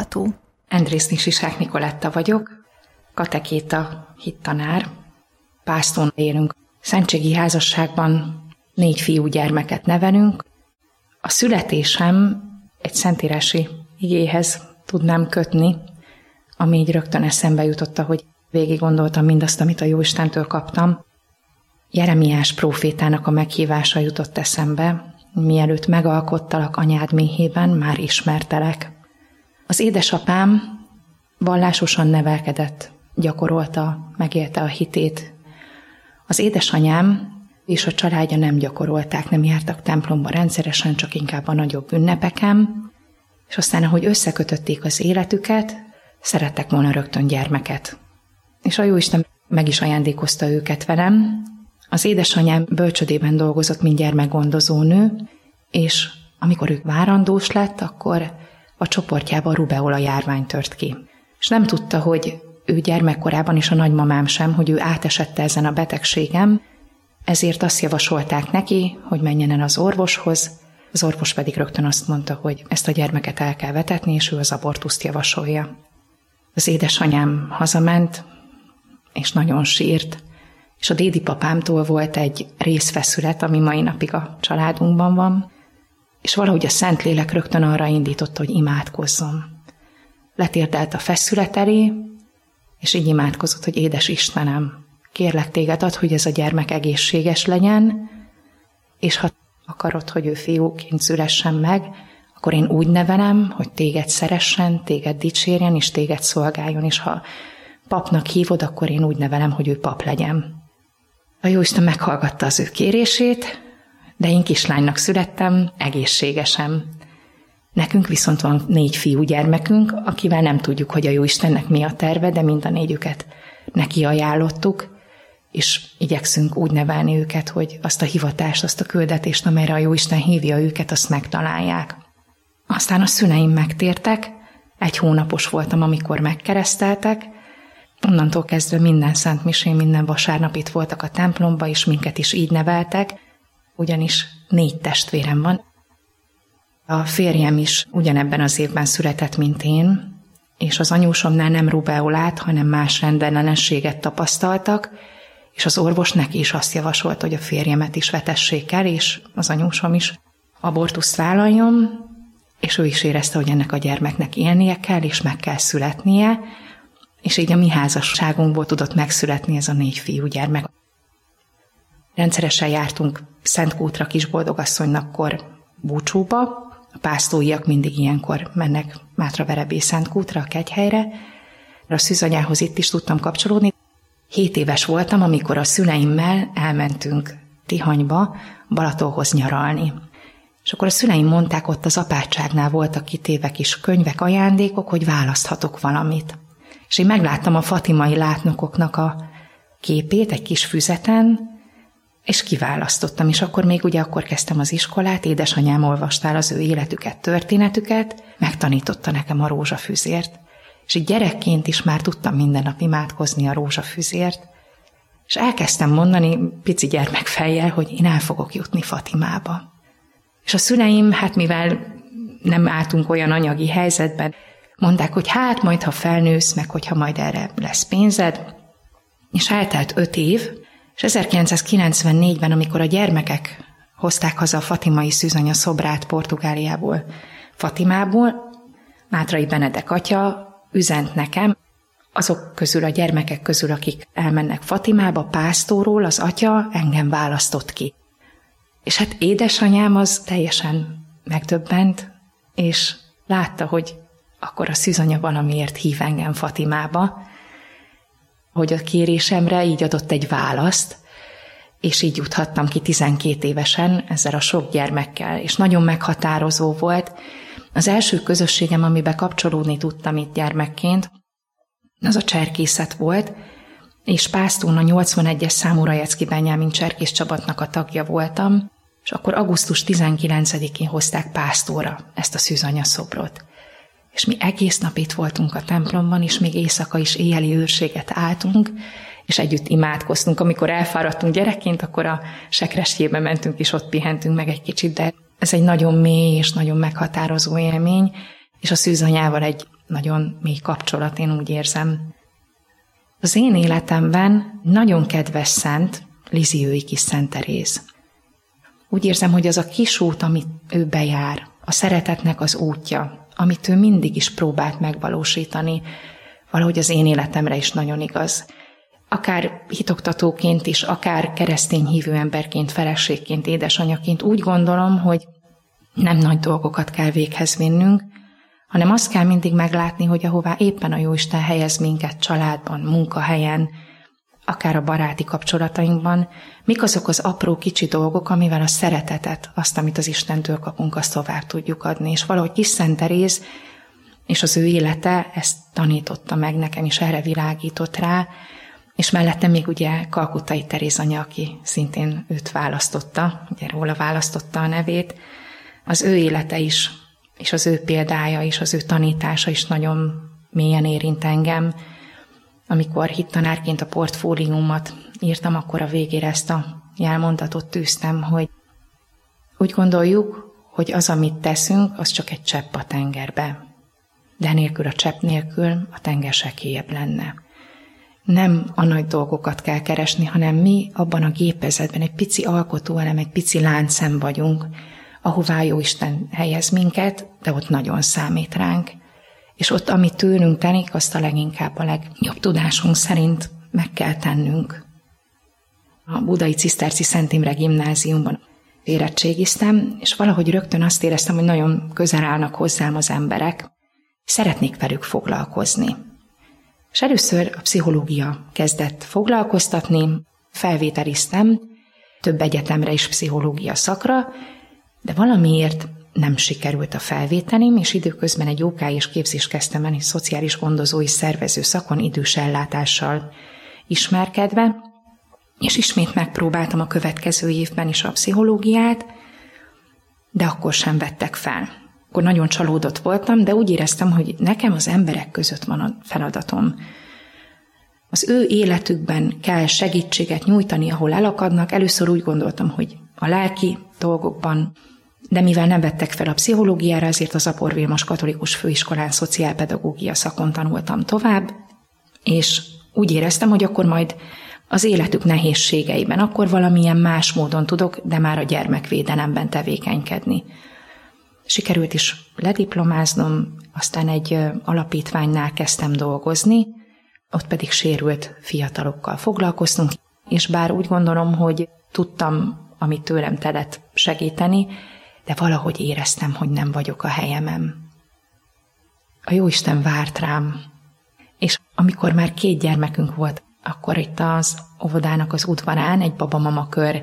hallható? Endrészné Sisák Nikoletta vagyok, katekéta, hittanár. Pásztón élünk. Szentségi házasságban 4 fiúgyermeket nevelünk. A születésem egy szentírási igéhez tudnám kötni, ami így rögtön eszembe jutott, hogy végig gondoltam mindazt, amit a Jóistentől kaptam. Jeremiás prófétának a meghívása jutott eszembe: mielőtt megalkottalak anyád méhében, már ismertelek. Az édesapám vallásosan nevelkedett, gyakorolta, megélte a hitét. Az édesanyám és a családja nem gyakorolták, nem jártak templomba rendszeresen, csak inkább a nagyobb ünnepeken, és aztán, ahogy összekötötték az életüket, szerettek volna rögtön gyermeket. És a Jóisten meg is ajándékozta őket velem. Az édesanyám bölcsödében dolgozott, mint gyermekgondozónő, és amikor ő várandós lett, akkor a csoportjában rubeola járvány tört ki. És nem tudta, hogy ő gyermekkorában, és a nagymamám sem, hogy ő átesette ezen a betegségem, ezért azt javasolták neki, hogy menjen el az orvoshoz. Az orvos pedig rögtön azt mondta, hogy ezt a gyermeket el kell vetetni, és ő az abortuszt javasolja. Az édesanyám hazament, és nagyon sírt, és a dédipapámtól volt egy részfeszület, ami mai napig a családunkban van, és valahogy a Szentlélek rögtön arra indította, hogy imádkozzon. Letérdelt a feszület elé, és így imádkozott, hogy édes Istenem, kérlek téged, add, hogy ez a gyermek egészséges legyen, és ha akarod, hogy ő fiúként szülessen meg, akkor én úgy nevelem, hogy téged szeressen, téged dicsérjen, és téged szolgáljon, és ha papnak hívod, akkor én úgy nevelem, hogy ő pap legyen. A Jóisten meghallgatta az ő kérését, de én kislánynak születtem, egészségesen. Nekünk viszont van 4 fiúgyermekünk, akivel nem tudjuk, hogy a Jóistennek mi a terve, de mind a 4-üket neki ajánlottuk, és igyekszünk úgy nevelni őket, hogy azt a hivatást, azt a küldetést, amelyre a Jóisten hívja őket, azt megtalálják. Aztán a szüleim megtértek, 1 hónapos voltam, amikor megkereszteltek, onnantól kezdve minden szentmisén, minden vasárnap itt voltak a templomba, és minket is így neveltek, ugyanis 4 testvérem van. A férjem is ugyanebben az évben született, mint én, és az anyósomnál nem rubeolát, hanem más rendellenességet tapasztaltak, és az orvos neki is azt javasolt, hogy a férjemet is vetessék el, és az anyósom is abortuszt vállaljon, és ő is érezte, hogy ennek a gyermeknek élnie kell, és meg kell születnie, és így a mi házasságunkból tudott megszületni ez a 4 fiúgyermek. Rendszeresen jártunk Szentkútra Kisboldogasszonynakkor búcsúba, a pásztóiak mindig ilyenkor mennek Mátraverebé Szentkútra, a kegyhelyre. A szűzanyához itt is tudtam kapcsolódni. 7 éves voltam, amikor a szüleimmel elmentünk Tihanyba, Balatonhoz nyaralni. És akkor a szüleim mondták, ott az apátságnál voltak kitéve kis könyvek, ajándékok, hogy választhatok valamit. És én megláttam a fatimai látnokoknak a képét egy kis füzeten, és kiválasztottam, és akkor még akkor kezdtem az iskolát, édesanyám olvasta el az ő életüket, történetüket, megtanította nekem a rózsafüzért, és így gyerekként is már tudtam minden nap imádkozni a rózsafüzért, és elkezdtem mondani pici gyermekfejjel, hogy én el fogok jutni Fatimába. És a szüleim, mivel nem álltunk olyan anyagi helyzetben, mondták, hogy majd, ha felnősz, meg hogyha majd erre lesz pénzed, és eltelt 5 év, és 1994-ben, amikor a gyermekek hozták haza a fatimai szűzanya szobrát Portugáliából, Fatimából, Mátrai Benedek atya üzent nekem, azok közül, a gyermekek közül, akik elmennek Fatimába, pásztorról az atya engem választott ki. És édesanyám az teljesen megdöbbent, és látta, hogy akkor a szűzanya valamiért hív engem Fatimába, hogy a kérésemre így adott egy választ, és így juthattam ki 12 évesen ezzel a sok gyermekkel, és nagyon meghatározó volt. Az első közösségem, amiben kapcsolódni tudtam itt gyermekként, az a cserkészet volt, és Pásztón a 81-es számú Rajecki Benyámin cserkész csapatnak a tagja voltam, és akkor augusztus 19-én hozták Pásztóra ezt a szűzanya szobrot. És mi egész nap itt voltunk a templomban, és még éjszaka is éjjeli őrséget álltunk, és együtt imádkoztunk. Amikor elfáradtunk gyerekként, akkor a sekresdjébe mentünk, és ott pihentünk meg egy kicsit, de ez egy nagyon mély és nagyon meghatározó élmény, és a szűzanyával egy nagyon mély kapcsolat, én úgy érzem. Az én életemben nagyon kedves szent Lizziói kis Szent Teréz. Úgy érzem, hogy az a kis út, amit ő bejár, a szeretetnek az útja, amit ő mindig is próbált megvalósítani, valahogy az én életemre is nagyon igaz. Akár hitoktatóként is, akár keresztény hívő emberként, feleségként, édesanyaként úgy gondolom, hogy nem nagy dolgokat kell véghez vinnünk, hanem azt kell mindig meglátni, hogy ahová éppen a Jóisten helyez minket családban, munkahelyen, akár a baráti kapcsolatainkban, mik azok az apró kicsi dolgok, amivel a szeretetet, azt, amit az Istentől kapunk, azt tovább tudjuk adni. És valahogy kis Szent Teréz és az ő élete ezt tanította meg nekem, és erre világított rá, és mellette még ugye Kalkuttai Teréz anya, aki szintén őt választotta, ugye róla választotta a nevét, az ő élete is, és az ő példája is, az ő tanítása is nagyon mélyen érint engem. Amikor hittanárként a portfóliómat írtam, akkor a végére ezt a jelmondatot tűztem, hogy úgy gondoljuk, hogy az, amit teszünk, az csak egy csepp a tengerbe. De nélkül, a csepp nélkül a tenger sekélyebb lenne. Nem a nagy dolgokat kell keresni, hanem mi abban a gépezetben egy pici alkotóelem, egy pici láncszem vagyunk, ahová Jóisten helyez minket, de ott nagyon számít ránk. És ott, amit tőlünk telik, azt a leginkább a legjobb tudásunk szerint meg kell tennünk. A budai Ciszterci Szent Imre gimnáziumban érettségiztem, és valahogy rögtön azt éreztem, hogy nagyon közel állnak hozzám az emberek, szeretnék velük foglalkozni. És először a pszichológia kezdett foglalkoztatni, felvételiztem több egyetemre is pszichológia szakra, de valamiért nem sikerült a felvételim, és időközben egy OK és képzést kezdtem el, szociális gondozói szervező szakon idős ellátással ismerkedve, és ismét megpróbáltam a következő évben is a pszichológiát, de akkor sem vettek fel. Akkor nagyon csalódott voltam, de úgy éreztem, hogy nekem az emberek között van a feladatom. Az ő életükben kell segítséget nyújtani, ahol elakadnak. Először úgy gondoltam, hogy a lelki dolgokban, de mivel nem vettek fel a pszichológiára, ezért az Apor Vilmos Katolikus Főiskolán szociálpedagógia szakon tanultam tovább, és úgy éreztem, hogy akkor majd az életük nehézségeiben, akkor valamilyen más módon tudok, de már a gyermekvédelemben tevékenykedni. Sikerült is lediplomáznom, aztán egy alapítványnál kezdtem dolgozni, ott pedig sérült fiatalokkal foglalkoztunk, és bár úgy gondolom, hogy tudtam, amit tőlem telett segíteni, de valahogy éreztem, hogy nem vagyok a helyemen. A Jóisten várt rám, és amikor már 2 gyermekünk volt, akkor itt az óvodának az udvarán egy babamama kör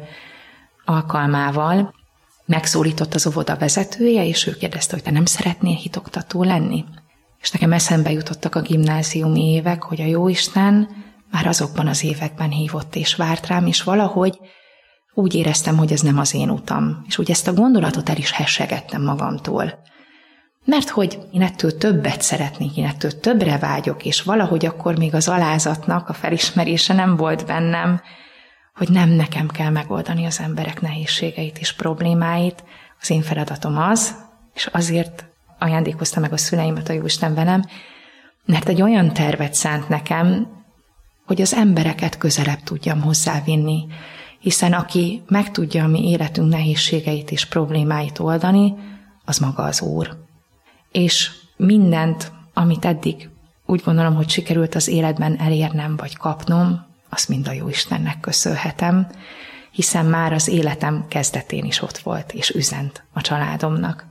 alkalmával megszólított az óvoda vezetője, és ő kérdezte, hogy te nem szeretnél hitoktató lenni? És nekem eszembe jutottak a gimnáziumi évek, hogy a Jóisten már azokban az években hívott és várt rám, és valahogy úgy éreztem, hogy ez nem az én utam. És úgy ezt a gondolatot el is hessegettem magamtól. Mert hogy én ettől többet szeretnék, én ettől többre vágyok, és valahogy akkor még az alázatnak a felismerése nem volt bennem, hogy nem nekem kell megoldani az emberek nehézségeit és problémáit. Az én feladatom az, és azért ajándékozta meg a szüleimet a Jóisten velem, mert egy olyan tervet szánt nekem, hogy az embereket közelebb tudjam hozzávinni, hiszen aki meg tudja a mi életünk nehézségeit és problémáit oldani, az maga az Úr. És mindent, amit eddig úgy gondolom, hogy sikerült az életben elérnem vagy kapnom, azt mind a Jóistennek köszönhetem, hiszen már az életem kezdetén is ott volt, és üzent a családomnak.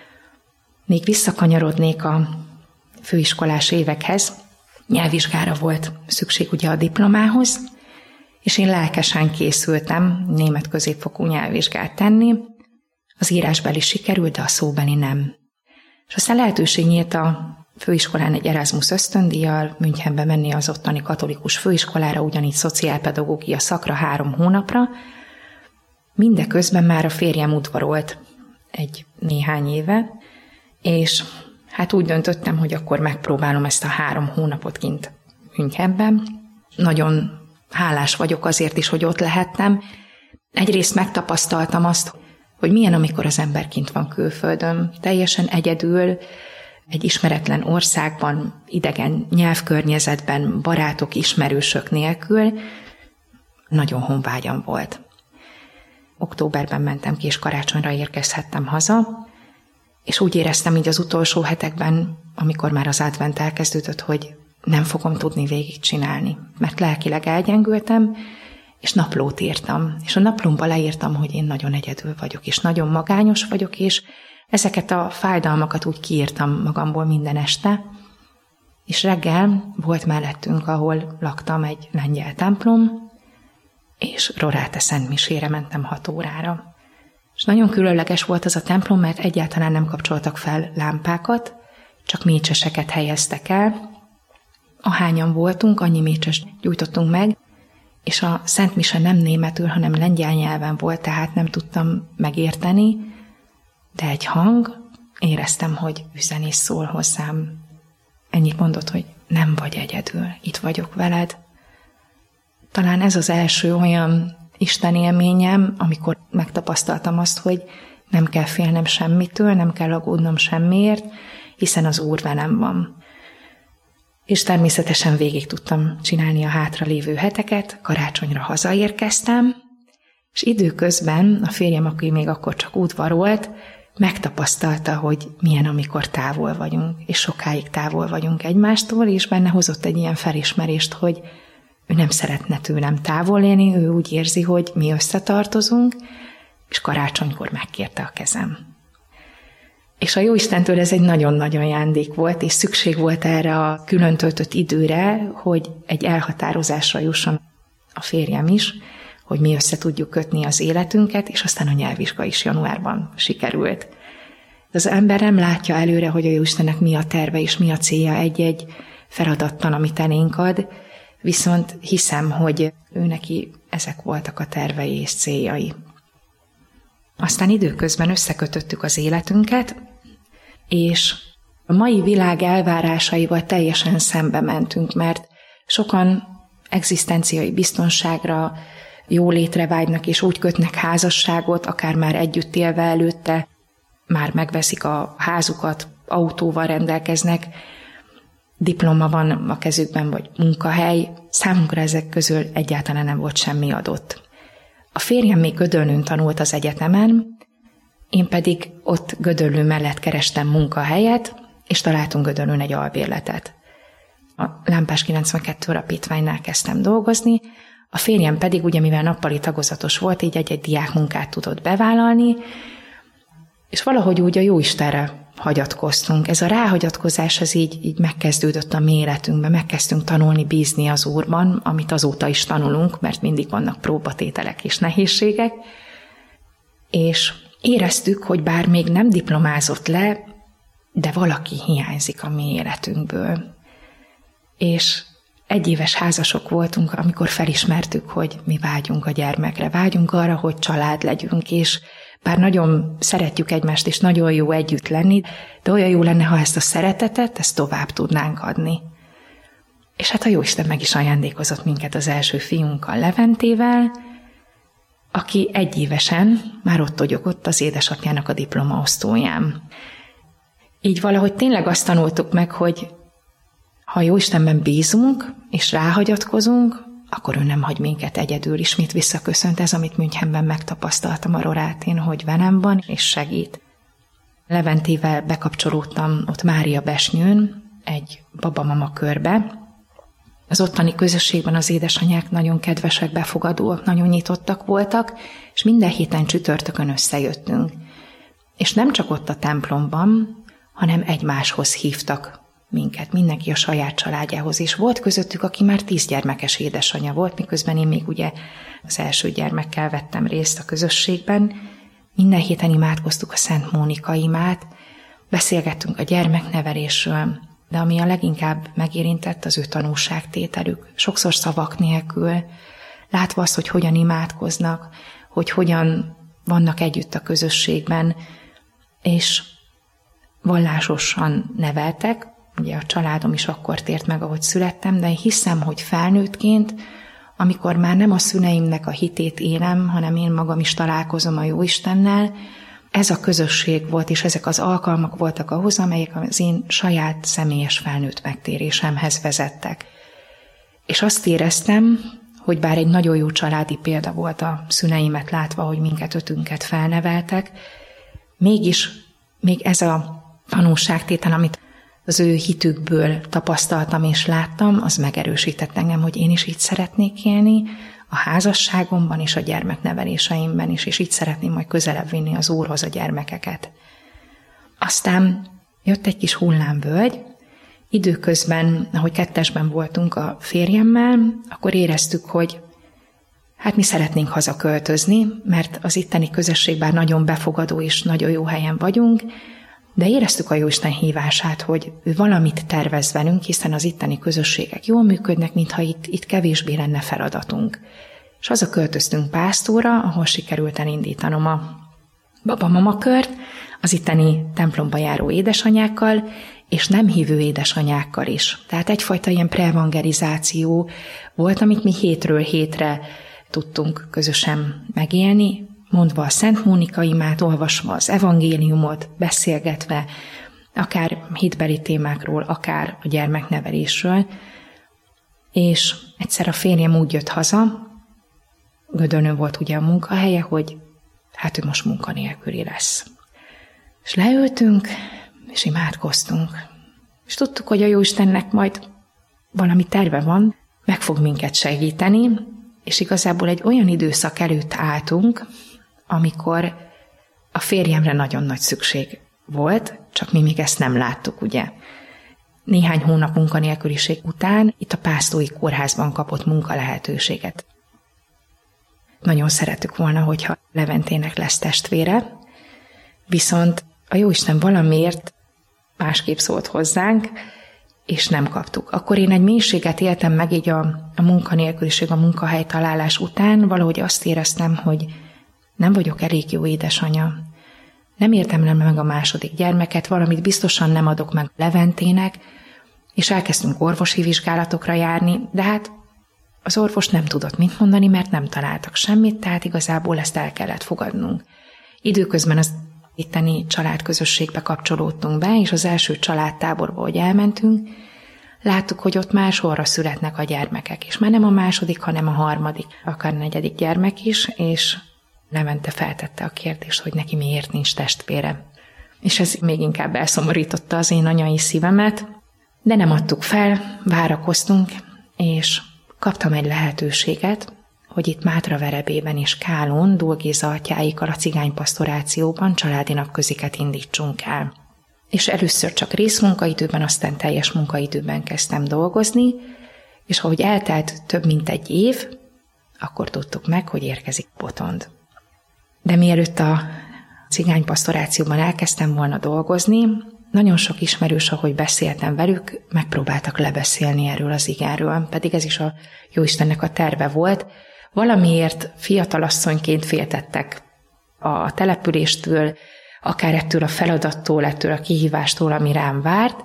Még visszakanyarodnék a főiskolás évekhez, nyelvvizsgára volt szükség ugye a diplomához, és én lelkesen készültem német középfokú nyelvvizsgát tenni. Az írásbeli sikerült, de a szóbeli nem. És aztán lehetőség nyílt a főiskolán egy Erasmus ösztöndíjjal Münchenbe menni az ottani katolikus főiskolára, ugyanígy szociálpedagógia szakra 3 hónapra. Mindeközben már a férjem udvarolt egy néhány éve, és hát úgy döntöttem, hogy akkor megpróbálom ezt a 3 hónapot kint Münchenben. Nagyon hálás vagyok azért is, hogy ott lehettem. Egyrészt megtapasztaltam azt, hogy milyen, amikor az ember kint van külföldön, teljesen egyedül, egy ismeretlen országban, idegen nyelvkörnyezetben, barátok, ismerősök nélkül nagyon honvágyam volt. Októberben mentem ki, és karácsonyra érkezhettem haza, és úgy éreztem így az utolsó hetekben, amikor már az advent elkezdődött, hogy nem fogom tudni végigcsinálni, mert lelkileg elgyengültem, és naplót írtam. És a naplómba leírtam, hogy én nagyon egyedül vagyok, és nagyon magányos vagyok, és ezeket a fájdalmakat úgy kiírtam magamból minden este, és reggel volt mellettünk, ahol laktam, egy lengyel templom, és Rorate szentmisére mentem 6 órára. És nagyon különleges volt az a templom, mert egyáltalán nem kapcsoltak fel lámpákat, csak mécseseket helyeztek el. Ahányan voltunk, annyi mécses gyújtottunk meg, és a szentmise nem németül, hanem lengyel nyelven volt, tehát nem tudtam megérteni, de egy hang, éreztem, hogy üzen és szól hozzám. Ennyit mondott, hogy nem vagy egyedül, itt vagyok veled. Talán ez az első olyan Isten élményem, amikor megtapasztaltam azt, hogy nem kell félnem semmitől, nem kell aggódnom semmiért, hiszen az Úr velem van. És természetesen végig tudtam csinálni a hátralévő heteket, karácsonyra hazaérkeztem, és időközben a férjem, aki még akkor csak udvarolt, megtapasztalta, hogy milyen, amikor távol vagyunk, és sokáig távol vagyunk egymástól, és benne hozott egy ilyen felismerést, hogy ő nem szeretne tőlem távol élni, ő úgy érzi, hogy mi összetartozunk, és karácsonykor megkérte a kezem. És a Jóistentől ez egy nagyon nagy ajándék volt, és szükség volt erre a külön töltött időre, hogy egy elhatározásra jusson a férjem is, hogy mi össze tudjuk kötni az életünket, és aztán a nyelvvizsga is januárban sikerült. Az ember nem látja előre, hogy a Jóistennek mi a terve és mi a célja egy-egy feladattal, amit elénk ad, viszont hiszem, hogy ő neki ezek voltak a tervei és céljai. Aztán időközben összekötöttük az életünket, és a mai világ elvárásaival teljesen szembe mentünk, mert sokan egzisztenciai biztonságra, jólétre vágynak, és úgy kötnek házasságot, akár már együtt élve előtte, már megveszik a házukat, autóval rendelkeznek, diploma van a kezükben, vagy munkahely. Számunkra ezek közül egyáltalán nem volt semmi adott. A férjem még Gödöllőn tanult az egyetemen, én pedig ott Gödöllő mellett kerestem munkahelyet, és találtunk Gödöllőn egy albérletet. A Lámpás 92 alapítványnál kezdtem dolgozni, a férjem pedig, ugye mivel nappali tagozatos volt, így egy diákmunkát tudott bevállalni, és valahogy úgy a Jóistenre hagyatkoztunk. Ez a ráhagyatkozás az így megkezdődött a mi életünkben, megkezdtünk tanulni bízni az Úrban, amit azóta is tanulunk, mert mindig vannak próbatételek és nehézségek, és éreztük, hogy bár még nem diplomázott le, de valaki hiányzik a mi életünkből. És 1 éves házasok voltunk, amikor felismertük, hogy mi vágyunk a gyermekre, vágyunk arra, hogy család legyünk, és bár nagyon szeretjük egymást, és nagyon jó együtt lenni, de olyan jó lenne, ha ezt a szeretetet, ezt tovább tudnánk adni. És hát a Jóisten meg is ajándékozott minket az első fiunkkal, Leventével, aki 1 évesen már ott togyogott az édesapjának a diplomaosztóján. Így valahogy tényleg azt tanultuk meg, hogy ha Jóistenben bízunk, és ráhagyatkozunk, akkor ő nem hagy minket egyedül. Ismét visszaköszönt ez, amit Münchenben megtapasztaltam a Rorátén, hogy velem van, és segít. Leventével bekapcsolódtam ott Mária Besnyőn, egy babamama körbe. Az ottani közösségben az édesanyák nagyon kedvesek, befogadóak, nagyon nyitottak voltak, és minden héten csütörtökön összejöttünk. És nem csak ott a templomban, hanem egymáshoz hívtak minket, mindenki a saját családjához, és volt közöttük, aki már 10 gyermekes édesanyja volt, miközben én még ugye az első gyermekkel vettem részt a közösségben. Minden héten imádkoztuk a Szent Mónika imát, beszélgettünk a gyermeknevelésről, de ami a leginkább megérintett, az ő tanúságtételük. Sokszor szavak nélkül, látva azt, hogy hogyan imádkoznak, hogy hogyan vannak együtt a közösségben, és vallásosan neveltek. Ugye a családom is akkor tért meg, ahogy születtem, de én hiszem, hogy felnőttként, amikor már nem a szüleimnek a hitét élem, hanem én magam is találkozom a Jóistennel, ez a közösség volt, és ezek az alkalmak voltak ahhoz, amelyek az én saját személyes felnőtt megtérésemhez vezettek. És azt éreztem, hogy bár egy nagyon jó családi példa volt a szüleimet látva, hogy minket ötünket felneveltek, mégis még ez a tanúságtétel, amit az ő hitükből tapasztaltam és láttam, az megerősített engem, hogy én is így szeretnék élni, a házasságomban és a gyermekneveléseimben is, és így szeretném majd közelebb vinni az Úrhoz a gyermekeket. Aztán jött egy kis hullámvölgy, időközben, ahogy kettesben voltunk a férjemmel, akkor éreztük, hogy hát mi szeretnénk hazaköltözni, mert az itteni közösség bár nagyon befogadó és nagyon jó helyen vagyunk, de éreztük a Jóisten hívását, hogy ő valamit tervez velünk, hiszen az itteni közösségek jól működnek, mintha itt kevésbé lenne feladatunk. És hazaköltöztünk Pásztóra, ahol sikerült elindítanom a baba-mama kört, az itteni templomba járó édesanyákkal, és nem hívő édesanyákkal is. Tehát egyfajta ilyen preevangelizáció volt, amit mi hétről hétre tudtunk közösen megélni, mondva a Szent Mónika imát, olvasva az evangéliumot, beszélgetve, akár hitbeli témákról, akár a gyermeknevelésről. És egyszer a férjem úgy jött haza, Gödöllőn volt ugye a munkahelye, hogy hát ő most munkanélküli lesz. És leültünk, és imádkoztunk. És tudtuk, hogy a Jóistennek majd valami terve van, meg fog minket segíteni, és igazából egy olyan időszak előtt álltunk, amikor a férjemre nagyon nagy szükség volt, csak mi még ezt nem láttuk, ugye. Néhány hónap munkanélküliség után itt a Pásztói Kórházban kapott munkalehetőséget. Nagyon szerettük volna, hogyha Leventének lesz testvére, viszont a Jóisten valamiért másképp szólt hozzánk, és nem kaptuk. Akkor én egy mélységet éltem meg így a munkanélküliség, a munkahelytalálás után, valahogy azt éreztem, hogy nem vagyok elég jó édesanya. Nem értem meg a második gyermeket, valamit biztosan nem adok meg Leventének, és elkezdtünk orvosi vizsgálatokra járni, de hát az orvos nem tudott mit mondani, mert nem találtak semmit, tehát igazából ezt el kellett fogadnunk. Időközben az itteni családközösségbe kapcsolódtunk be, és az első családtáborba, hogy elmentünk, láttuk, hogy ott már sorra születnek a gyermekek, és már nem a második, hanem a harmadik, akár negyedik gyermek is, és Levente feltette a kérdést, hogy neki miért nincs testvére. És ez még inkább elszomorította az én anyai szívemet, de nem adtuk fel, várakoztunk, és kaptam egy lehetőséget, hogy itt Mátraverebében és Kálón Dól Géza atyáikkal a cigánypasztorációban családi napköziket indítsunk el. És először csak részmunkaidőben, aztán teljes munkaidőben kezdtem dolgozni, és ahogy eltelt több mint egy év, akkor tudtuk meg, hogy érkezik Botond. De mielőtt a cigánypasztorációban elkezdtem volna dolgozni, nagyon sok ismerős, ahogy beszéltem velük, megpróbáltak lebeszélni erről az igéről, pedig ez is a Jóistennek a terve volt. Valamiért fiatalasszonyként féltettek a településtől, akár ettől a feladattól, ettől a kihívástól, ami rám várt.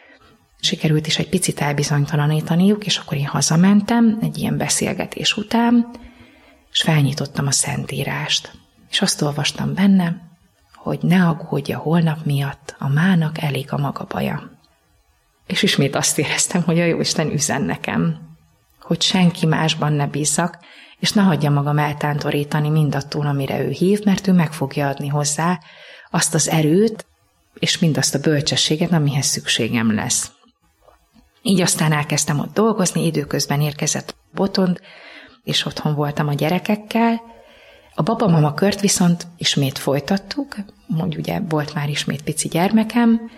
Sikerült is egy picit elbizonytalanítaniuk, és akkor én hazamentem egy ilyen beszélgetés után, és felnyitottam a Szentírást. És azt olvastam benne, hogy ne aggódj a holnap miatt, a mának elég a maga baja. És ismét azt éreztem, hogy a Jóisten üzen nekem, hogy senki másban ne bízzak, és ne hagyja magam eltántorítani mindattól, amire ő hív, mert ő meg fogja adni hozzá azt az erőt, és mindazt a bölcsességet, amihez szükségem lesz. Így aztán elkezdtem ott dolgozni, időközben érkezett Botond, és otthon voltam a gyerekekkel. A baba-mama kört viszont ismét folytattuk, hogy ugye volt már ismét pici gyermekem,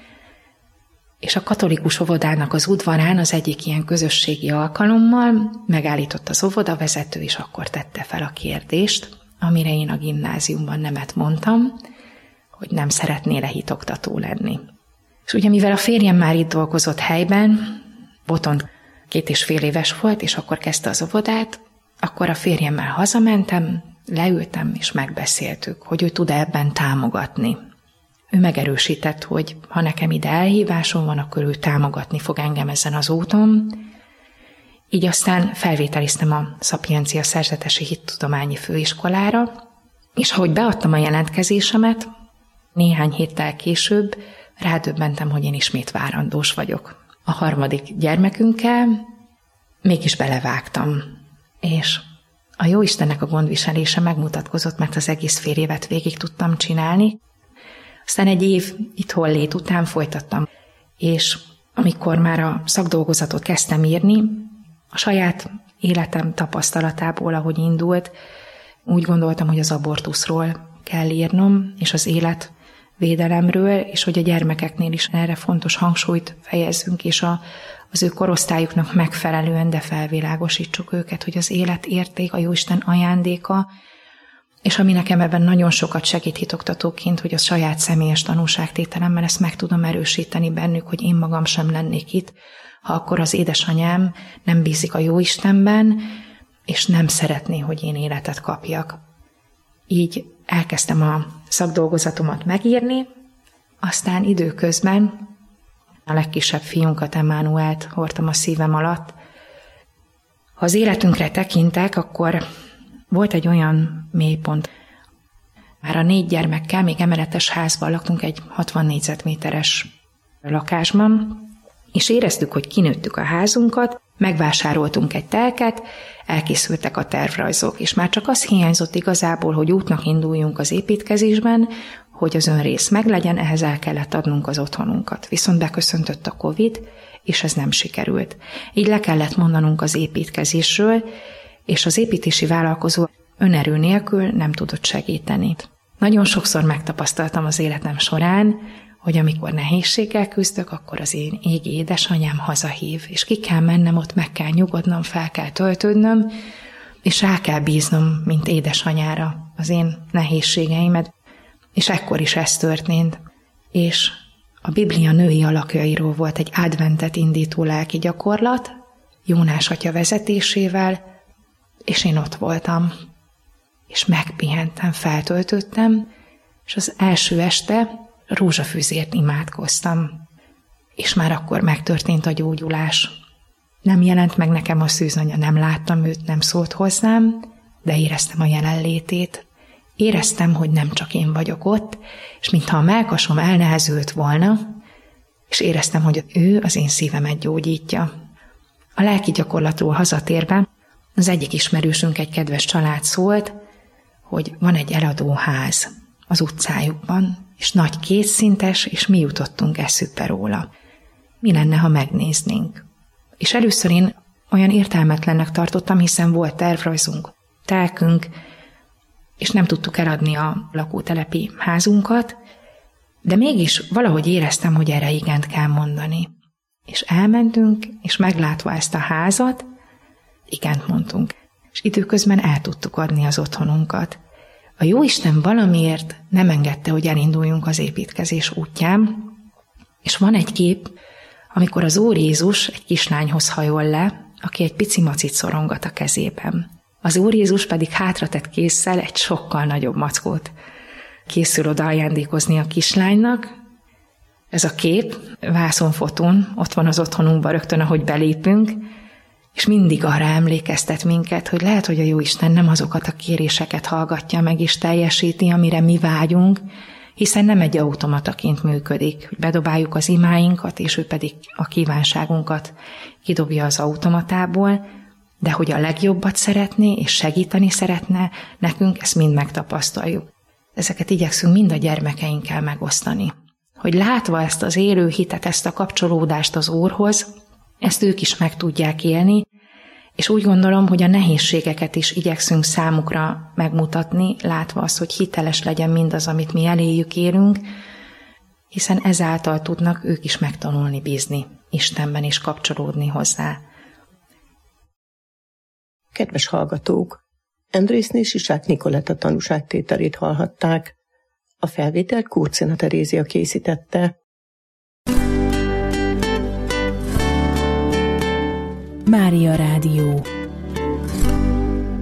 és a katolikus óvodának az udvarán az egyik ilyen közösségi alkalommal megállított az óvodavezető, és akkor tette fel a kérdést, amire én a gimnáziumban nemet mondtam, hogy nem szeretné hitoktató lenni. És ugye mivel a férjem már itt dolgozott helyben, Botond 2,5 éves volt, és akkor kezdte az óvodát, akkor a férjemmel hazamentem, leültem, és megbeszéltük, hogy ő tud ebben támogatni. Ő megerősített, hogy ha nekem ide elhívásom van, akkor ő támogatni fog engem ezen az úton. Így aztán felvételiztem a Szapiencia Szerzetesi Hittudományi Főiskolára, és ahogy beadtam a jelentkezésemet, Néhány héttel később rádöbbentem, hogy én ismét várandós vagyok. A harmadik gyermekünkkel mégis belevágtam, és a Jóistennek a gondviselése megmutatkozott, mert az egész fél évet végig tudtam csinálni. Aztán egy év itthon lét után folytattam, és amikor már a szakdolgozatot kezdtem írni, a saját életem tapasztalatából, ahogy indult, úgy gondoltam, hogy az abortuszról kell írnom, és az életvédelemről, és hogy a gyermekeknél is erre fontos hangsúlyt fejezzünk, és az ő korosztályuknak megfelelően, de felvilágosítsuk őket, hogy az élet érték, a Jóisten ajándéka, és ami nekem ebben nagyon sokat segít hitoktatóként, hogy a saját személyes tanúságtételemmel ezt meg tudom erősíteni bennük, hogy én magam sem lennék itt, ha akkor az édesanyám nem bízik a Jóistenben, és nem szeretné, hogy én életet kapjak. Így elkezdtem a szakdolgozatomat megírni, aztán időközben a legkisebb fiunkat, Emmanuelt hordtam a szívem alatt. Ha az életünkre tekintek, akkor volt egy olyan mélypont. Már a 4 gyermekkel még emeletes házban laktunk, egy 60 négyzetméteres lakásban, és éreztük, hogy kinőttük a házunkat, megvásároltunk egy telket, elkészültek a tervrajzok, és már csak az hiányzott igazából, hogy útnak induljunk az építkezésben, hogy az önrész meglegyen, ehhez el kellett adnunk az otthonunkat. Viszont beköszöntött a Covid, és ez nem sikerült. Így le kellett mondanunk az építkezésről, és az építési vállalkozó önerő nélkül nem tudott segíteni. Nagyon sokszor megtapasztaltam az életem során, hogy amikor nehézséggel küzdök, akkor az én égi édesanyám hazahív, és ki kell mennem, ott meg kell nyugodnom, fel kell töltődnöm, és rá kell bíznom, mint édesanyára az én nehézségeimet. És ekkor is ez történt. És a Biblia női alakjairól volt egy adventet indító lelki gyakorlat, Jónás atya vezetésével, és én ott voltam. És megpihentem, feltöltöttem, és az első este rózsafűzért imádkoztam. És már akkor megtörtént a gyógyulás. Nem jelent meg nekem a szűzanya, nem láttam őt, nem szólt hozzám, de éreztem a jelenlétét. Éreztem, hogy nem csak én vagyok ott, és mintha a mellkasom elnehezült volna, és éreztem, hogy ő az én szívemet gyógyítja. A lelki gyakorlatról hazatérve az egyik ismerősünk, egy kedves család szólt, hogy van egy eladóház az utcájukban, és nagy kétszintes, és mi jutottunk eszükbe róla. Mi lenne, ha megnéznénk? És először én olyan értelmetlennek tartottam, hiszen volt tervrajzunk, telkünk, és nem tudtuk eladni a lakótelepi házunkat, de mégis valahogy éreztem, hogy erre igent kell mondani. És elmentünk, és meglátva ezt a házat, igent mondtunk. És időközben el tudtuk adni az otthonunkat. A Jóisten valamiért nem engedte, hogy elinduljunk az építkezés útján, és van egy kép, amikor az Úr Jézus egy kislányhoz hajol le, aki egy pici macit szorongat a kezében. Az Úr Jézus pedig hátratett kézzel egy sokkal nagyobb mackót készül oda ajándékozni a kislánynak. Ez a kép vászonfotón, ott van az otthonunkban rögtön, ahogy belépünk, és mindig arra emlékeztet minket, hogy lehet, hogy a Jóisten nem azokat a kéréseket hallgatja meg és teljesíti, amire mi vágyunk, hiszen nem egy automataként működik, hogy bedobáljuk az imáinkat, és ő pedig a kívánságunkat kidobja az automatából, de hogy a legjobbat szeretné, és segíteni szeretne nekünk, ezt mind megtapasztaljuk. Ezeket igyekszünk mind a gyermekeinkkel megosztani. Hogy látva ezt az élő hitet, ezt a kapcsolódást az Úrhoz, ezt ők is meg tudják élni, és úgy gondolom, hogy a nehézségeket is igyekszünk számukra megmutatni, látva azt, hogy hiteles legyen mindaz, amit mi eléjük élünk, hiszen ezáltal tudnak ők is megtanulni bízni Istenben és kapcsolódni hozzá. Kedves hallgatók! Endrészné Sisák Nikoletta tanúságtételét hallhatták. A felvételt Kurcina Terézia készítette. Mária Rádió.